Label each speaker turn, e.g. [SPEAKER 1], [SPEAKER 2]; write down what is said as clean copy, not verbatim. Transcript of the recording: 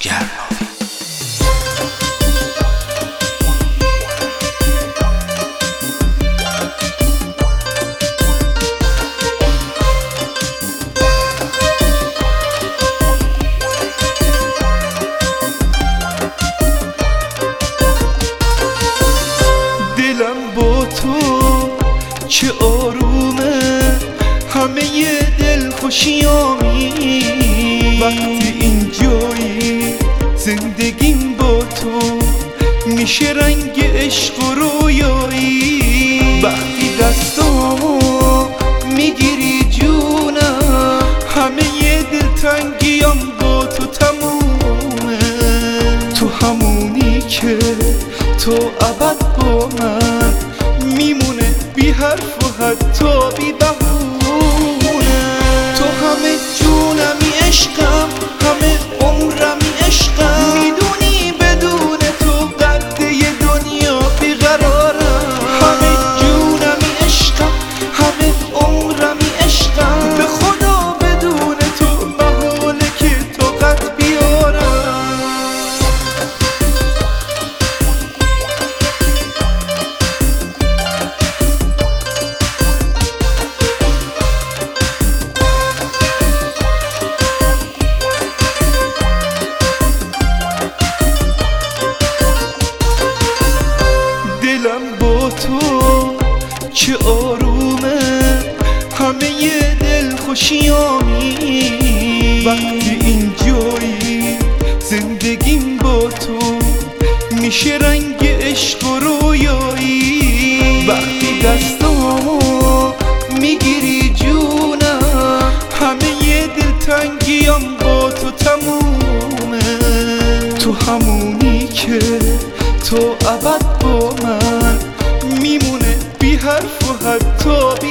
[SPEAKER 1] گرناوی.
[SPEAKER 2] دلم با تو چه آرومه، همه دل خوشیامی. وقتی اینجایی زندگیم با تو میشه رنگ عشق و رویایی. وقتی دستامو میگیری جونم، همه دلتنگیام با تو تمومه. تو همونی که تو ابد با من میمونه، بی حرف و حتی بی بهونه. تو همه جونمی عشقم، همه عمرمی عشقم. میدونی بدون تو قد یه دنیا بیقرارم. همه جونمی عشقم، همه عمرمی عشقم. به خدا بدون تو محاله که تو قد بیارم. دلم با تو چه آرومه، همه دل خوشیامی. وقتی اینجایی زندگیم با تو میشه رنگ عشق و رویایی. وقتی دستامو میگیری جونم، همه دلتنگیام با تو تمومه. تو همونی که تو ابد با من میمونه، بی حرف و حتی